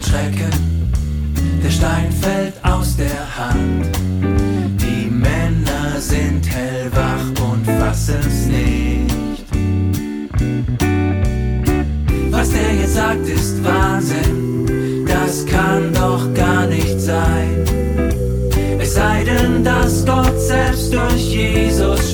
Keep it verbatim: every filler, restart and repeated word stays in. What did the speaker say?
erschrecken, der Stein fällt aus der Hand. Die Männer sind hellwach und fassen's nicht. Was der jetzt sagt, ist Wahnsinn, das kann doch gar nicht sein. Es sei denn, dass Gott selbst durch Jesus